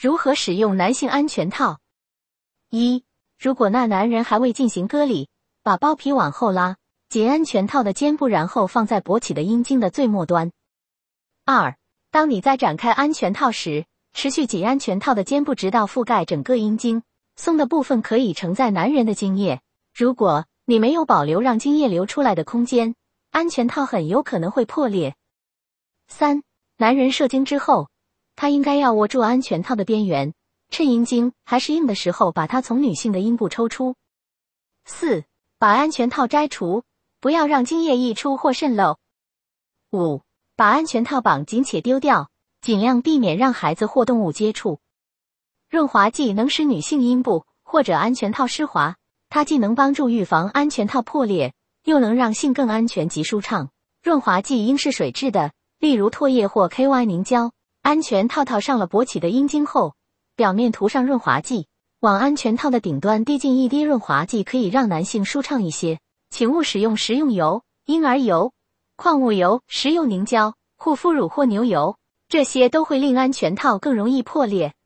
如何使用男性安全套？一、如果那男人还未进行割礼，把包皮往后拉，紧安全套的肩部，然后放在勃起的阴茎的最末端。二、当你在展开安全套时，持续紧安全套的肩部，直到覆盖整个阴茎，松的部分可以承载男人的精液。如果你没有保留让精液流出来的空间，安全套很有可能会破裂。三、男人射精之后，他应该要握住安全套的边缘，趁阴茎还是硬的时候把它从女性的阴部抽出。四、把安全套摘除，不要让精液溢出或渗漏。五、把安全套绑紧且丢掉，尽量避免让孩子或动物接触。润滑剂能使女性阴部或者安全套湿滑，它既能帮助预防安全套破裂，又能让性更安全及舒畅。润滑剂应是水质的，例如唾液或 KY 凝胶。安全套套上了勃起的阴茎后，表面涂上润滑剂，往安全套的顶端滴进一滴润滑剂，可以让男性舒畅一些。请勿使用食用油、婴儿油、矿物油、食用凝胶、护肤乳或牛油，这些都会令安全套更容易破裂。